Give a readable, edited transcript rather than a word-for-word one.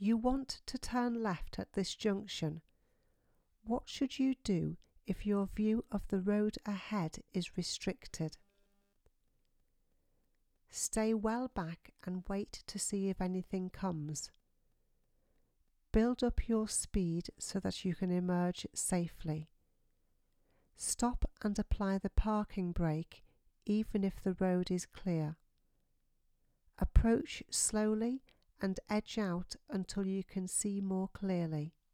You want to turn left at this junction. What should you do if your view of the road ahead is restricted? Stay well back and wait to see if anything comes. Build up your speed so that you can emerge safely. Stop and apply the parking brake even if the road is clear. Approach slowly and edge out until you can see more clearly.